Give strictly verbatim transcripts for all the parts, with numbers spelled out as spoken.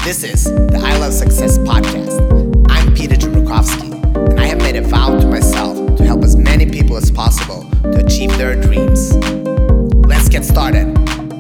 This is the I Love Success podcast. I'm Peter Chmerkovskiy, and I have made a vow to myself to help as many people as possible to achieve their dreams. Let's get started.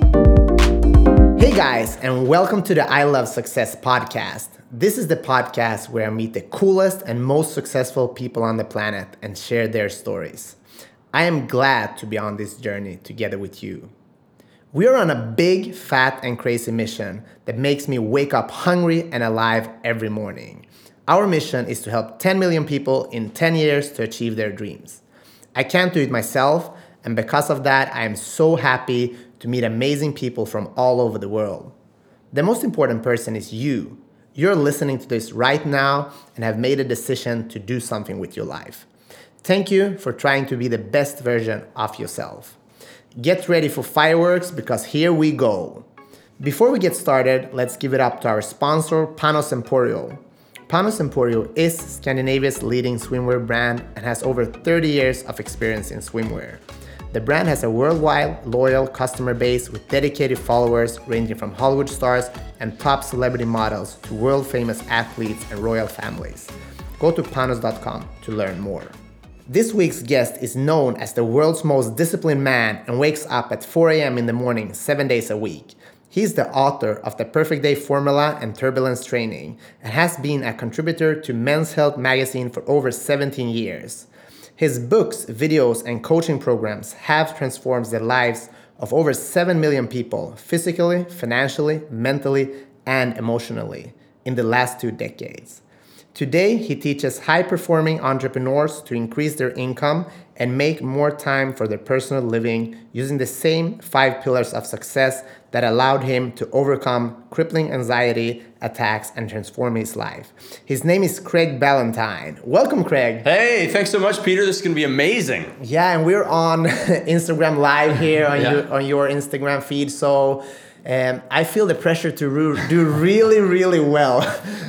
Hey guys, and welcome to the I Love Success podcast. This is the podcast where I meet the coolest and most successful people on the planet and share their stories. I am glad to be on this journey together with you. We are on a big, fat, and crazy mission that makes me wake up hungry and alive every morning. Our mission is to help ten million people in ten years to achieve their dreams. I can't do it myself, and because of that, I am so happy to meet amazing people from all over the world. The most important person is you. You're listening to this right now and have made a decision to do something with your life. Thank you for trying to be the best version of yourself. Get ready for fireworks because here we go. Before we get started, let's give it up to our sponsor, Panos Emporio. Panos Emporio is Scandinavia's leading swimwear brand and has over thirty years of experience in swimwear. The brand has a worldwide loyal customer base with dedicated followers ranging from Hollywood stars and top celebrity models to world-famous athletes and royal families. Go to panos dot com to learn more. This week's guest is known as the world's most disciplined man and wakes up at four a.m. in the morning, seven days a week. He's the author of the Perfect Day Formula and Turbulence Training and has been a contributor to Men's Health magazine for over seventeen years. His books, videos, and coaching programs have transformed the lives of over seven million people physically, financially, mentally, and emotionally in the last two decades. Today, he teaches high-performing entrepreneurs to increase their income and make more time for their personal living using the same five pillars of success that allowed him to overcome crippling anxiety attacks and transform his life. His name is Craig Ballantyne. Welcome, Craig. Hey, thanks so much, Peter. This is going to be amazing. Yeah, and we're on Instagram Live here on, yeah. your, on your Instagram feed, so um, I feel the pressure to re- do really, really well.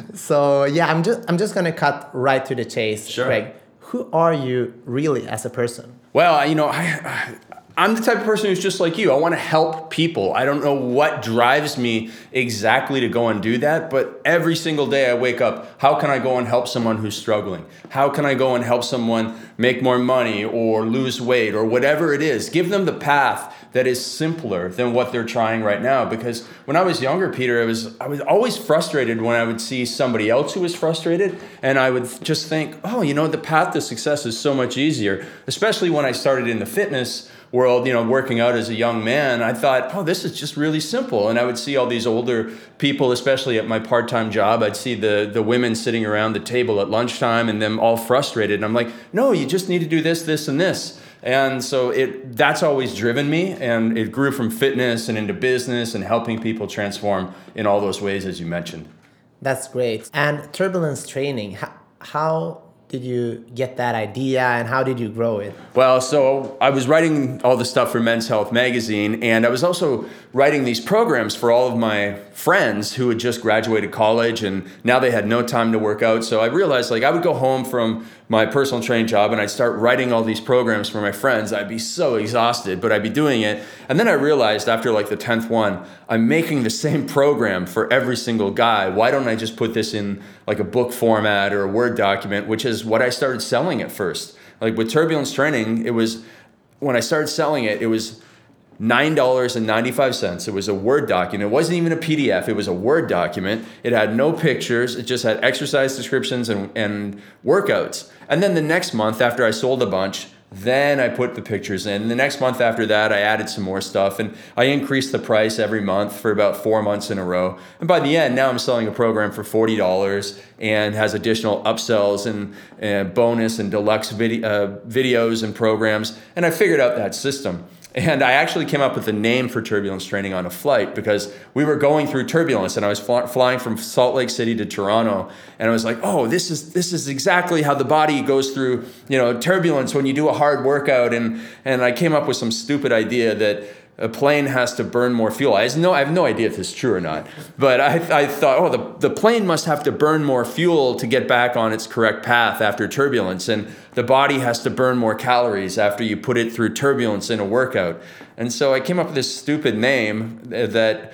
So yeah, I'm just I'm just gonna cut right to the chase, sure. Craig. Who are you really as a person? Well, you know, I, I'm the type of person who's just like you. I want to help people. I don't know what drives me exactly to go and do that, but every single day I wake up, how can I go and help someone who's struggling? How can I go and help someone make more money or lose weight or whatever it is? Give them the path that is simpler than what they're trying right now. Because when I was younger, Peter, I was I was always frustrated when I would see somebody else who was frustrated, and I would just think, oh, you know, the path to success is so much easier. Especially when I started in the fitness world, you know, working out as a young man, I thought, oh, this is just really simple. And I would see all these older people, especially at my part-time job. I'd see the the women sitting around the table at lunchtime and them all frustrated. And I'm like, no, you just need to do this, this, and this. And so it that's always driven me, and it grew from fitness and into business and helping people transform in all those ways, as you mentioned. That's great. And turbulence training, how, how did you get that idea and how did you grow it? Well, so I was writing all the stuff for Men's Health magazine, and I was also writing these programs for all of my friends who had just graduated college, and now they had no time to work out. So I realized, like, I would go home from my personal training job and I'd start writing all these programs for my friends. I'd be so exhausted, but I'd be doing it. And then I realized after like the tenth one, I'm making the same program for every single guy. Why don't I just put this in like a book format or a Word document, which is what I started selling at first. Like with Turbulence Training, it was, when I started selling it, it was nine dollars and ninety-five cents. It was a Word document. It wasn't even a P D F. It was a Word document. It had no pictures. It just had exercise descriptions and, and workouts. And then the next month, after I sold a bunch, then I put the pictures in. And the next month after that, I added some more stuff. And I increased the price every month for about four months in a row. And by the end, now I'm selling a program for forty dollars and has additional upsells and uh, bonus and deluxe vid- uh, videos and programs. And I figured out that system. And I actually came up with the name for Turbulence Training on a flight because we were going through turbulence, and I was fl- flying from Salt Lake City to Toronto, and I was like, oh, this is this is exactly how the body goes through, you know, turbulence when you do a hard workout. And and I came up with some stupid idea that a plane has to burn more fuel. I have no, I have no idea if this is true or not, but I, I thought, oh, the, the plane must have to burn more fuel to get back on its correct path after turbulence, and the body has to burn more calories after you put it through turbulence in a workout. And so I came up with this stupid name that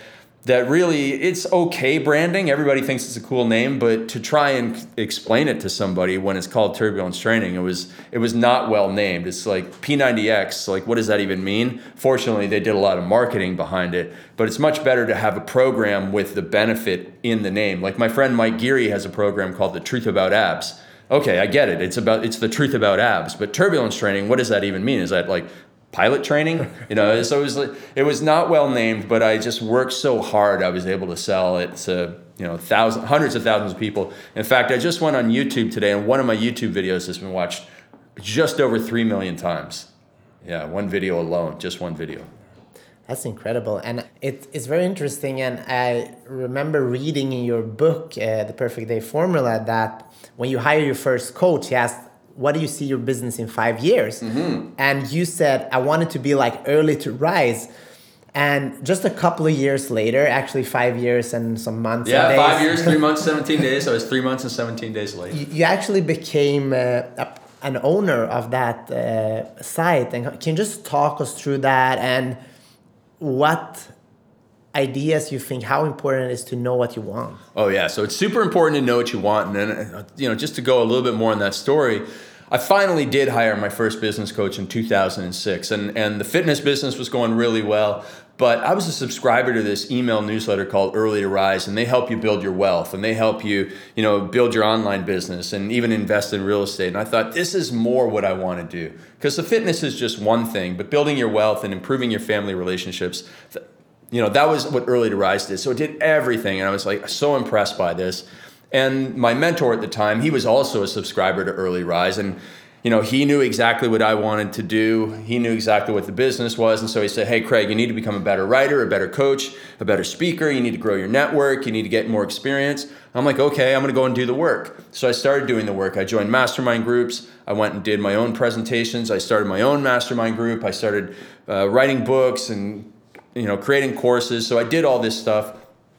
that really, it's okay branding. Everybody thinks it's a cool name, but to try and explain it to somebody when it's called Turbulence Training, it was it was not well named. It's like P ninety X, like what does that even mean? Fortunately, they did a lot of marketing behind it, but it's much better to have a program with the benefit in the name. Like my friend Mike Geary has a program called The Truth About Abs. Okay, I get it. It's about it's the truth about abs, but turbulence training, what does that even mean? Is that like pilot training? You know, so it was like, it was not well named, but I just worked so hard. I was able to sell it to, you know, thousands, hundreds of thousands of people. In fact, I just went on YouTube today, and one of my YouTube videos has been watched just over three million times. Yeah, one video alone, just one video. That's incredible. And it, it's very interesting. And I remember reading in your book, uh, The Perfect Day Formula, that when you hire your first coach, he asked, what do you see your business in five years? Mm-hmm. And you said, I wanted to be like early to rise. And just a couple of years later, actually five years and some months yeah, and days. Yeah, five years, three months, seventeen days. I was three months and seventeen days late. You, you actually became uh, a, an owner of that uh, site. And can you just talk us through that and what ideas you think, how important it is to know what you want? Oh yeah, so it's super important to know what you want. And then, you know, just to go a little bit more on that story, I finally did hire my first business coach in two thousand six, and, and the fitness business was going really well. But I was a subscriber to this email newsletter called Early to Rise, and they help you build your wealth, and they help you, you know, build your online business and even invest in real estate. And I thought, this is more what I want to do, because the fitness is just one thing, but building your wealth and improving your family relationships, you know, that was what Early to Rise did. So it did everything, and I was like so impressed by this. And my mentor at the time, he was also a subscriber to Early Rise, and you know, he knew exactly what I wanted to do. He knew exactly what the business was. And so he said, hey, Craig, you need to become a better writer, a better coach, a better speaker. You need to grow your network. You need to get more experience. I'm like, okay, I'm going to go and do the work. So I started doing the work. I joined mastermind groups. I went and did my own presentations. I started my own mastermind group. I started uh, writing books and, you know, creating courses. So I did all this stuff.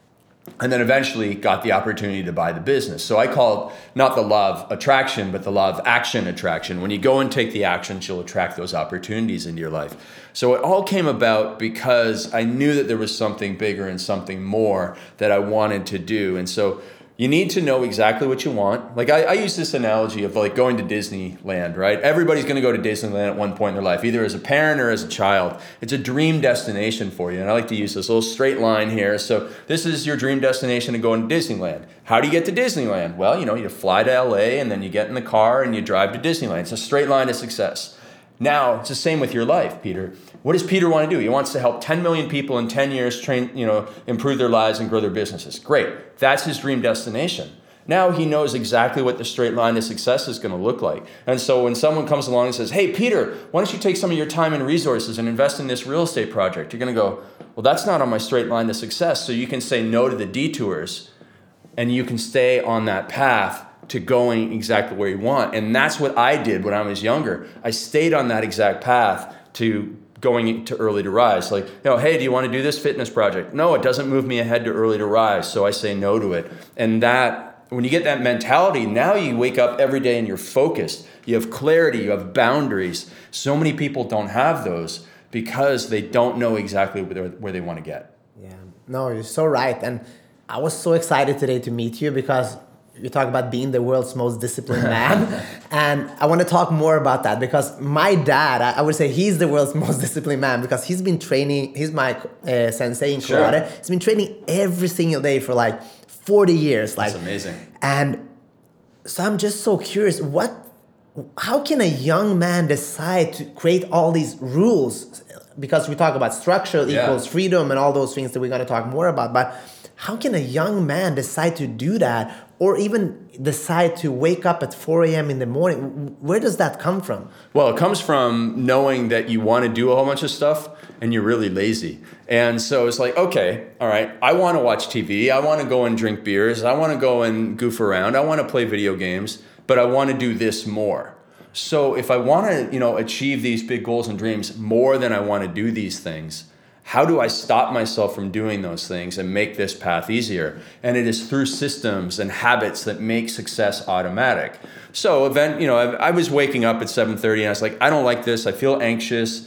And then eventually got the opportunity to buy the business. So I call it not the law of attraction, but the law of action attraction. When you go and take the actions, you'll attract those opportunities into your life. So it all came about because I knew that there was something bigger and something more that I wanted to do. And so you need to know exactly what you want. Like I, I use this analogy of like going to Disneyland, right? Everybody's going to go to Disneyland at one point in their life, either as a parent or as a child. It's a dream destination for you. And I like to use this little straight line here. So this is your dream destination to go into Disneyland. How do you get to Disneyland? Well, you know, you fly to L A and then you get in the car and you drive to Disneyland. It's a straight line to success. Now, it's the same with your life, Peter. What does Peter want to do? He wants to help ten million people in ten years train, you know, improve their lives and grow their businesses. Great. That's his dream destination. Now he knows exactly what the straight line to success is going to look like. And so when someone comes along and says, hey, Peter, why don't you take some of your time and resources and invest in this real estate project? You're going to go, well, that's not on my straight line to success. So you can say no to the detours and you can stay on that path to going exactly where you want. And that's what I did when I was younger. I stayed on that exact path to going to Early to Rise. Like, you know, hey, do you want to do this fitness project? No, it doesn't move me ahead to Early to Rise. So I say no to it. And that, when you get that mentality, now you wake up every day and you're focused. You have clarity, you have boundaries. So many people don't have those because they don't know exactly where, where they want to get. Yeah, no, you're so right. And I was so excited today to meet you because you talk about being the world's most disciplined man. And I want to talk more about that because my dad, I would say he's the world's most disciplined man because he's been training, he's my uh, sensei in karate. Sure. He's been training every single day for like forty years. Like, that's amazing. And so I'm just so curious, what, how can a young man decide to create all these rules? Because we talk about structure yeah. equals freedom and all those things that we're going to talk more about. But how can a young man decide to do that? Or even decide to wake up at four a.m. in the morning? Where does that come from? Well, it comes from knowing that you want to do a whole bunch of stuff and you're really lazy. And so it's like, okay, all right, I want to watch T V. I want to go and drink beers. I want to go and goof around. I want to play video games, but I want to do this more. So if I want to, you know, achieve these big goals and dreams more than I want to do these things, how do I stop myself from doing those things and make this path easier? And it is through systems and habits that make success automatic. So event, you know, I, I was waking up at seven thirty and I was like, I don't like this. I feel anxious.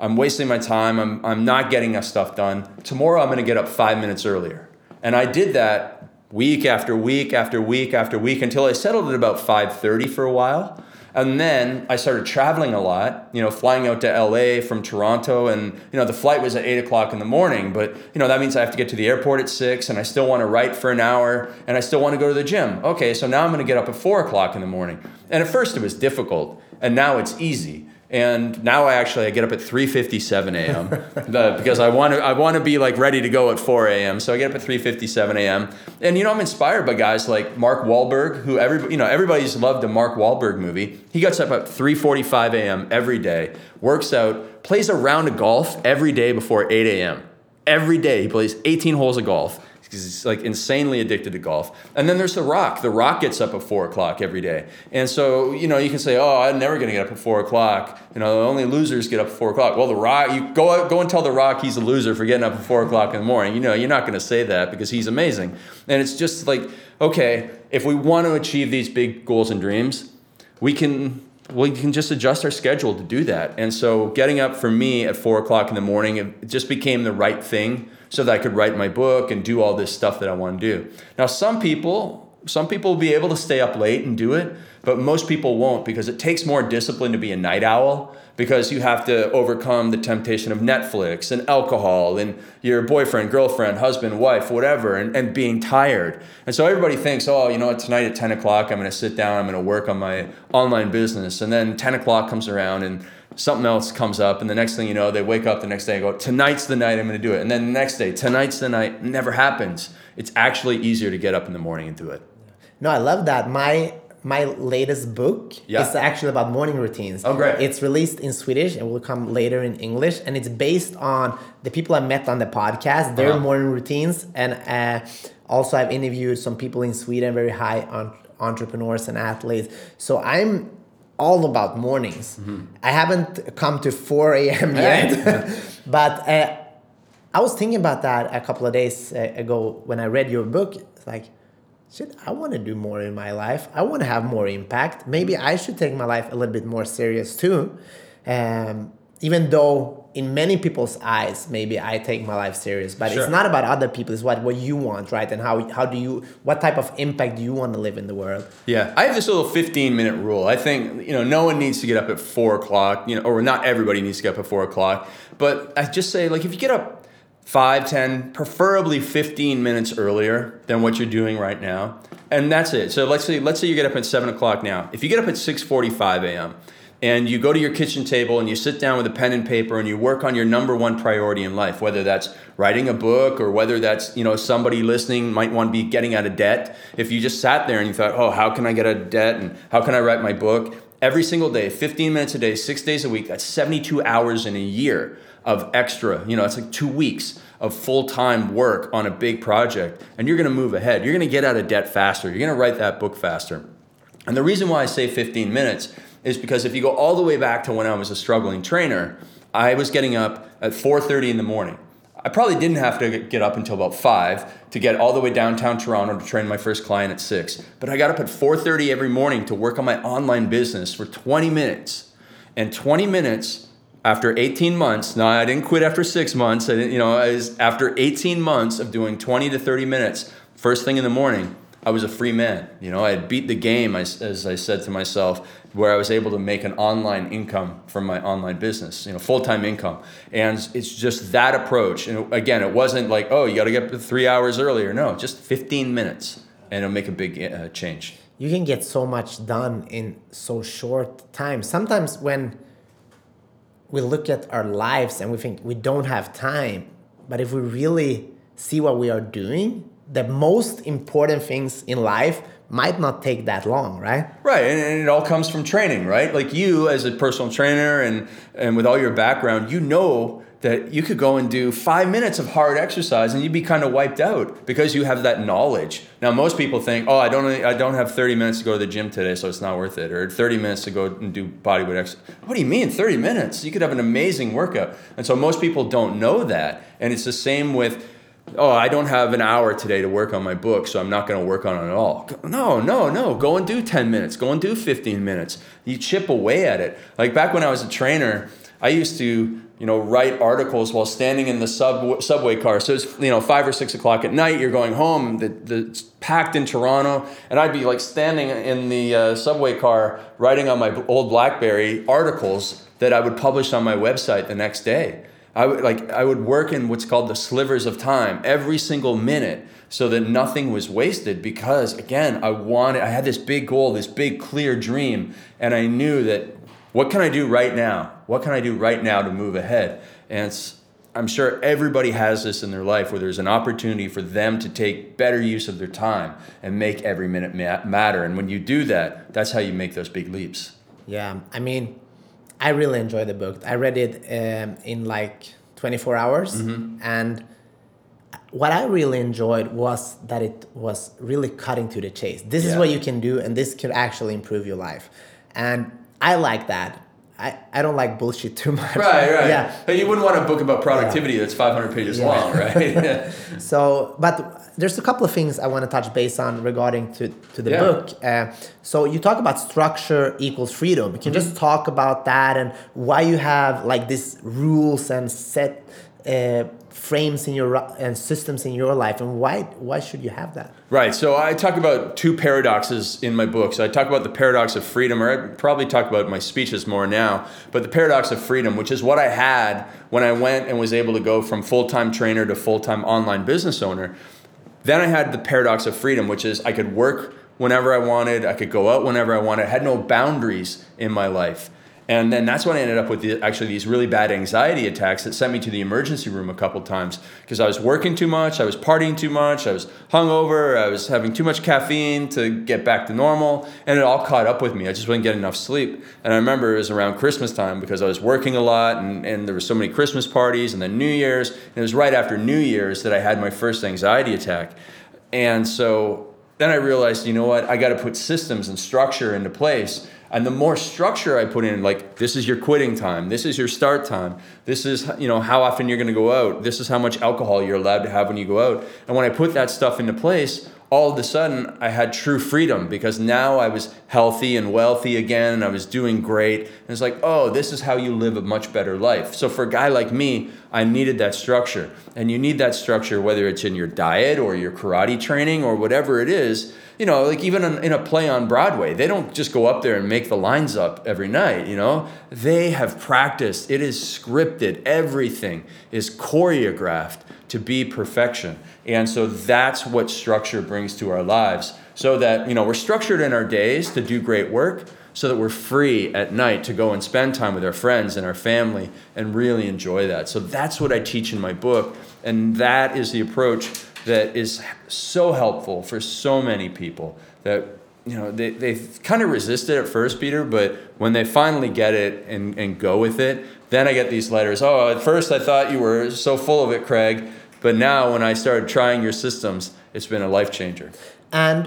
I'm wasting my time. I'm, I'm not getting that stuff done. Tomorrow I'm going to get up five minutes earlier. And I did that week after week after week after week until I settled at about five thirty for a while. And then I started traveling a lot, you know, flying out to L A from Toronto, and, you know, the flight was at eight o'clock in the morning, but, you know, that means I have to get to the airport at six, and I still want to write for an hour, and I still want to go to the gym. Okay, so now I'm going to get up at four o'clock in the morning. And at first it was difficult, and now it's easy. And now I actually I get up at three fifty-seven a.m. because I want to I want to be like ready to go at four a.m. So I get up at three fifty-seven a.m. And you know I'm inspired by guys like Mark Wahlberg, who every you know everybody's loved a Mark Wahlberg movie. He gets up at three forty-five a.m. every day, works out, plays a round of golf every day before eight a.m. Every day he plays eighteen holes of golf. He's like insanely addicted to golf. And then there's The Rock. The Rock gets up at four o'clock every day. And so, you know, you can say, oh, I'm never going to get up at four o'clock. You know, only losers get up at four o'clock. Well, The Rock, you go out, go and tell The Rock he's a loser for getting up at four o'clock in the morning. You know, you're not going to say that because he's amazing. And it's just like, okay, if we want to achieve these big goals and dreams, we can... we can just adjust our schedule to do that. And so getting up for me at four o'clock in the morning, it just became the right thing so that I could write my book and do all this stuff that I want to do. Now, some people, some people will be able to stay up late and do it, but most people won't because it takes more discipline to be a night owl because you have to overcome the temptation of Netflix and alcohol and your boyfriend, girlfriend, husband, wife, whatever, and, and being tired. And so everybody thinks, oh, you know what, tonight at ten o'clock, I'm going to sit down, I'm going to work on my online business. And then ten o'clock comes around and something else comes up. And the next thing you know, they wake up the next day and go, tonight's the night I'm going to do it. And then the next day, tonight's the night. It never happens. It's actually easier to get up in the morning and do it. No, I love that. My my latest book yeah. is actually about morning routines. Oh, great. It's released in Swedish and will come later in English. And it's based on the people I met on the podcast, their uh-huh. morning routines. And uh, also I've interviewed some people in Sweden, very high on entrepreneurs and athletes. So I'm all about mornings. Mm-hmm. I haven't come to four a.m. yet. Hey. But uh, I was thinking about that a couple of days uh, ago when I read your book. It's like, shit, I want to do more in my life. I want to have more impact. Maybe I should take my life a little bit more serious too. Um, even though in many people's eyes, maybe I take my life serious, but sure. It's not about other people. It's what, what you want, right? And how how do you, what type of impact do you want to live in the world? Yeah, I have this little fifteen minute rule. I think, you know, no one needs to get up at four o'clock, you know, or not everybody needs to get up at four o'clock. But I just say, like, if you get up five, ten, preferably fifteen minutes earlier than what you're doing right now. And that's it. So let's say let's say you get up at seven o'clock now. If you get up at six forty-five a.m. and you go to your kitchen table and you sit down with a pen and paper and you work on your number one priority in life, whether that's writing a book or whether that's, you know, somebody listening might want to be getting out of debt. If you just sat there and you thought, oh, how can I get out of debt and how can I write my book? Every single day, fifteen minutes a day, six days a week, that's seventy-two hours in a year of extra, you know, it's like two weeks of full-time work on a big project, and you're going to move ahead. You're going to get out of debt faster. You're going to write that book faster. And the reason why I say fifteen minutes is because if you go all the way back to when I was a struggling trainer, I was getting up at four thirty in the morning. I probably didn't have to get up until about five to get all the way downtown Toronto to train my first client at six. But I got up at four thirty every morning to work on my online business for twenty minutes. And twenty minutes after eighteen months, now I didn't quit after six months. I didn't, you know, I was, after eighteen months of doing twenty to thirty minutes, first thing in the morning, I was a free man. You know, I had beat the game, as, as I said to myself, where I was able to make an online income from my online business, you know, full-time income. And it's just that approach. And again, it wasn't like, oh, you got to get three hours earlier. No, just fifteen minutes, and it'll make a big uh, change. You can get so much done in so short time. Sometimes when we look at our lives and we think we don't have time, but if we really see what we are doing, the most important things in life might not take that long, right? Right, and, and it all comes from training, right? Like you as a personal trainer and, and with all your background, you know that you could go and do five minutes of hard exercise and you'd be kind of wiped out because you have that knowledge. Now, most people think, oh, I don't I don't have thirty minutes to go to the gym today, so it's not worth it, or thirty minutes to go and do bodyweight exercise. What do you mean, thirty minutes? You could have an amazing workout. And so most people don't know that. And it's the same with, oh, I don't have an hour today to work on my book, so I'm not going to work on it at all. No, no, no. Go and do ten minutes. Go and do fifteen minutes. You chip away at it. Like back when I was a trainer, I used to, you know, write articles while standing in the sub subway car. So it's, you know, five or six o'clock at night, you're going home, the, the, it's packed in Toronto, and I'd be like standing in the uh, subway car writing on my old BlackBerry articles that I would publish on my website the next day. I would like I would work in what's called the slivers of time every single minute so that nothing was wasted, because again, I wanted I had this big goal, this big clear dream, and I knew that what can I do right now? What can I do right now to move ahead? And it's, I'm sure everybody has this in their life where there's an opportunity for them to take better use of their time and make every minute ma- matter. And when you do that, that's how you make those big leaps. Yeah, I mean, I really enjoyed the book. I read it um, in like twenty-four hours. Mm-hmm. And what I really enjoyed was that it was really cutting to the chase. This yeah. is what you can do, and this could actually improve your life. And I like that. I, I don't like bullshit too much. Right, right. Yeah. But you wouldn't want a book about productivity yeah. that's five hundred pages yeah. long, right? So, but there's a couple of things I want to touch base on regarding to, to the yeah. book. Uh, so you talk about structure equals freedom. You can mm-hmm. just talk about that and why you have like these rules and set uh, frames in your and systems in your life, and why why should you have that? Right. So I talk about two paradoxes in my book. So I talk about the paradox of freedom, or I probably talk about my speeches more now, but the paradox of freedom, which is what I had when I went and was able to go from full-time trainer to full-time online business owner. Then I had the paradox of freedom, which is I could work whenever I wanted, I could go out whenever I wanted, I had no boundaries in my life. And then that's when I ended up with the, actually these really bad anxiety attacks that sent me to the emergency room a couple times because I was working too much, I was partying too much, I was hungover, I was having too much caffeine to get back to normal, and it all caught up with me. I just wouldn't get enough sleep. And I remember it was around Christmas time because I was working a lot, and, and there were so many Christmas parties, and then New Year's, and it was right after New Year's that I had my first anxiety attack. And so then I realized, you know what, I got to put systems and structure into place. And the more structure I put in, like, this is your quitting time, this is your start time, this is, you know, how often you're going to go out, this is how much alcohol you're allowed to have when you go out. And when I put that stuff into place, all of a sudden I had true freedom because now I was healthy and wealthy again, and I was doing great. And it's like, oh, this is how you live a much better life. So for a guy like me, I needed that structure. And you need that structure whether it's in your diet or your karate training or whatever it is. You know, like even in a play on Broadway, they don't just go up there and make the lines up every night, you know. They have practiced. It is scripted. Everything is choreographed to be perfection. And so that's what structure brings to our lives, so that, you know, we're structured in our days to do great work, so that we're free at night to go and spend time with our friends and our family and really enjoy that. So that's what I teach in my book, and that is the approach that is so helpful for so many people that, you know, they, they kind of resist it at first, Peter, but when they finally get it and, and go with it, then I get these letters. Oh, at first I thought you were so full of it, Craig, but now when I started trying your systems, it's been a life changer. And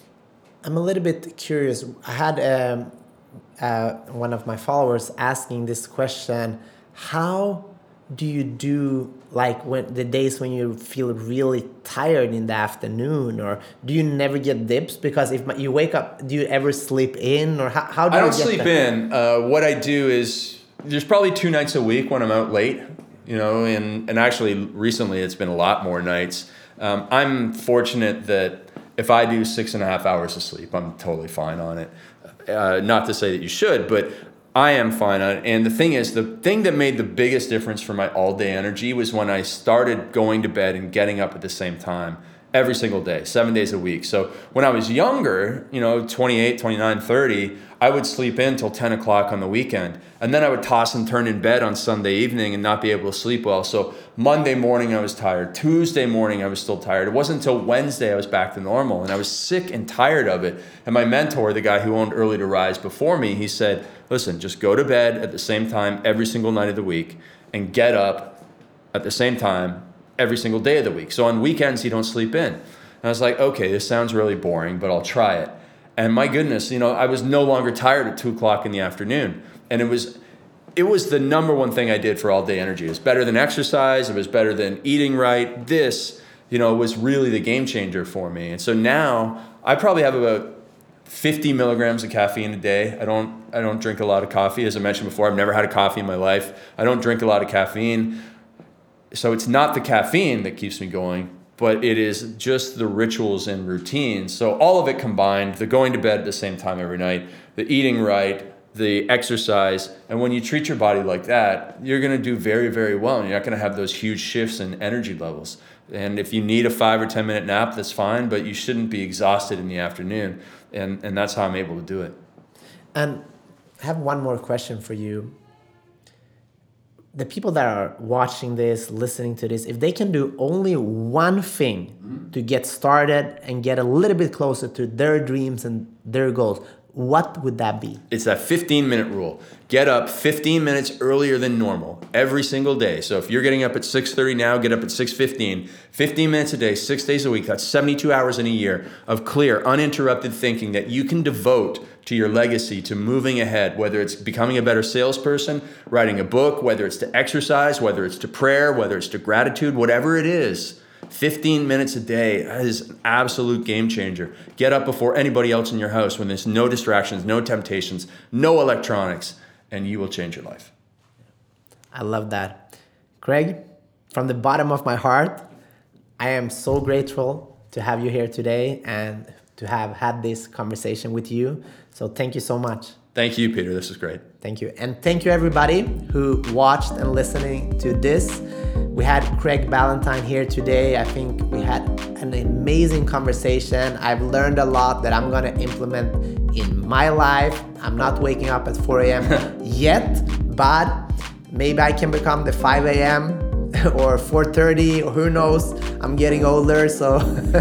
I'm a little bit curious. I had um, uh, one of my followers asking this question: how do you do, like, when the days when you feel really tired in the afternoon, or do you never get dips? Because if you wake up, do you ever sleep in, or how, how do I you don't get sleep that? in. Uh, what I do is there's probably two nights a week when I'm out late, you know, and, and actually recently it's been a lot more nights. Um, I'm fortunate that if I do six and a half hours of sleep, I'm totally fine on it. Uh, not to say that you should, but I am fine on it. And the thing is, the thing that made the biggest difference for my all-day energy was when I started going to bed and getting up at the same time every single day, seven days a week. So when I was younger, you know, twenty-eight, twenty-nine, thirty, I would sleep in till ten o'clock on the weekend. And then I would toss and turn in bed on Sunday evening and not be able to sleep well. So Monday morning I was tired. Tuesday morning I was still tired. It wasn't until Wednesday I was back to normal. And I was sick and tired of it. And my mentor, the guy who owned Early to Rise before me, he said, listen, just go to bed at the same time every single night of the week and get up at the same time every single day of the week. So on weekends you don't sleep in. And I was like, okay, this sounds really boring, but I'll try it. And my goodness, you know, I was no longer tired at two o'clock in the afternoon. And it was it was the number one thing I did for all day energy. It was better than exercise. It was better than eating right. This, you know, was really the game changer for me. And so now I probably have about fifty milligrams of caffeine a day. I don't I don't drink a lot of coffee. As I mentioned before, I've never had a coffee in my life. I don't drink a lot of caffeine. So it's not the caffeine that keeps me going, but it is just the rituals and routines. So all of it combined, the going to bed at the same time every night, the eating right, the exercise. And when you treat your body like that, you're going to do very, very well. And you're not going to have those huge shifts in energy levels. And if you need a five or ten minute nap, that's fine, but you shouldn't be exhausted in the afternoon. And, and that's how I'm able to do it. And I have one more question for you. The people that are watching this, listening to this, if they can do only one thing mm-hmm. to get started and get a little bit closer to their dreams and their goals, what would that be? It's that fifteen minute rule. Get up fifteen minutes earlier than normal every single day. So if you're getting up at six thirty now, get up at six fifteen. fifteen minutes a day, six days a week. That's seventy-two hours in a year of clear, uninterrupted thinking that you can devote to your legacy, to moving ahead, whether it's becoming a better salesperson, writing a book, whether it's to exercise, whether it's to prayer, whether it's to gratitude, whatever it is. fifteen minutes a day is an absolute game changer. Get up before anybody else in your house when there's no distractions, no temptations, no electronics, and you will change your life. I love that. Craig, from the bottom of my heart, I am so grateful to have you here today and to have had this conversation with you. So thank you so much. Thank you, Peter. This is great. Thank you. And thank you everybody who watched and listening to this. We had Craig Ballantyne here today. I think we had an amazing conversation. I've learned a lot that I'm gonna implement in my life. I'm not waking up at four a.m. yet, but maybe I can become the five a.m. or four thirty, or who knows. I'm getting older, so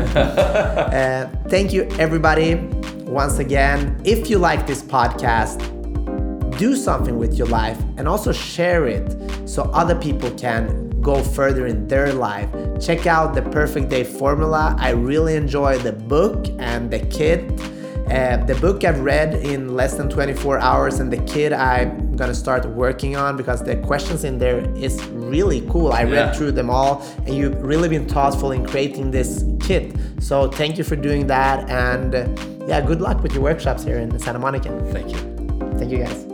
uh, thank you everybody once again. If you like this podcast, do something with your life and also share it so other people can go further in their life. Check out the Perfect Day Formula. I really enjoy the book and the kit. Uh, the book I've read in less than twenty-four hours, and the kit I'm gonna start working on because the questions in there is really cool. I read yeah. through them all, and you've really been thoughtful in creating this kit. So thank you for doing that, and uh, yeah, good luck with your workshops here in Santa Monica. Thank you. Thank you guys.